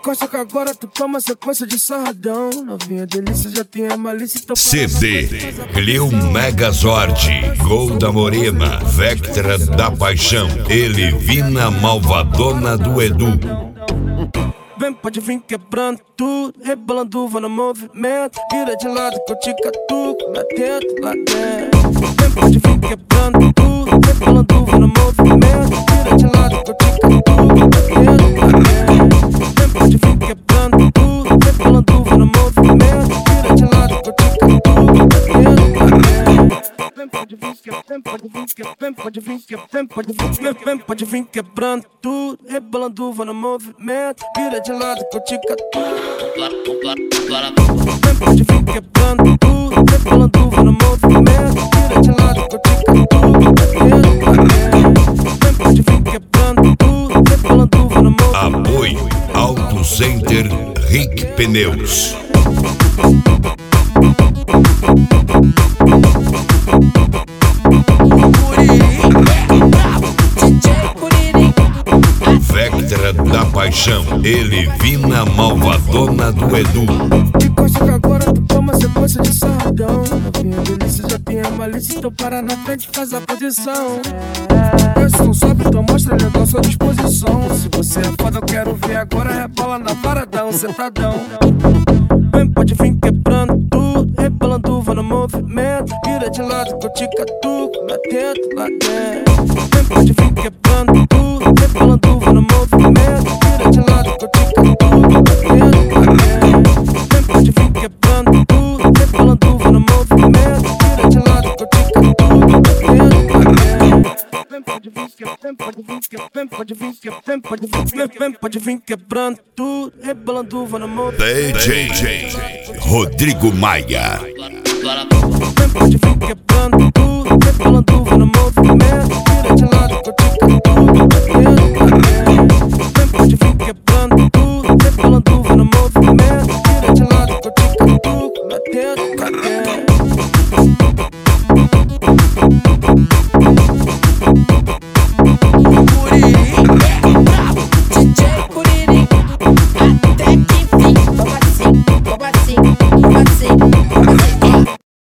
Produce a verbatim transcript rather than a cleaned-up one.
costa que agora tu toma sequência de sarradão. Novinha delícia, já tem a malícia, então C D Cleo Megazord, Gol da Morena, Vectra da Paixão, Elivina Malvadona do Edu. Vem, pode vir quebrando tudo, rebolando, vou no movimento. Vira de lado que eu te catuco, lá dentro, lá dentro. Vem, pode vir quebrando tudo, rebolando, vou no movimento. Vira de lado que eu te catuco, lá dentro, lá dentro. Vem, pode vir quebrando tudo, rebolando, vou no movimento. Vira de lado que eu te catuco, lá dentro, lá dentro. Vem, pode vir quebrando, pode vir quebrando, pode vir quebrando, pode vir quebrando, pode vir quebrando tudo, rebolando, vou no movimento. Vira de lado que eu te catuco. Vem, pode vir quebrando tudo, rebolando, vou no movimento. Vira de lado que eu te catuco. Vem, pode vir quebrando tudo, rebolando, vou no movimento. Apoio Auto Center Rick Pneus. Vectra da Paixão, Elivina Malvadona do Edu. De costa que agora tu toma sequência de sarradão. Novinha delícia, já tem a malícia, então para na frente, faz a posição. Esse não sobe, então mostra legal a sua disposição. Se você é foda, eu quero ver agora, rebola na paradão, sentadão. Vem, pode vir quebrando tudo, rebolando, vou no movimento. Vira de lado que eu te catuco, lá dentro, lá dentro. Vem, pode vir quebrando tudo, rebolando, vou no movimento. Vira de lado que eu te catuco, lá dentro, lá dentro. Vem, pode vir quebrando tudo, rebolando, vou no movimento. Vira de lado que eu te catuco, lá dentro, lá dentro. Vem, pode vir quebrando, pode vir quebrando, pode vir quebrando, pode vir quebrando, pode vir quebrando tudo, rebolando, vou no movimento. D J Rodrigo Maia. Vem, pode vir quebrando tudo, rebolando, vou no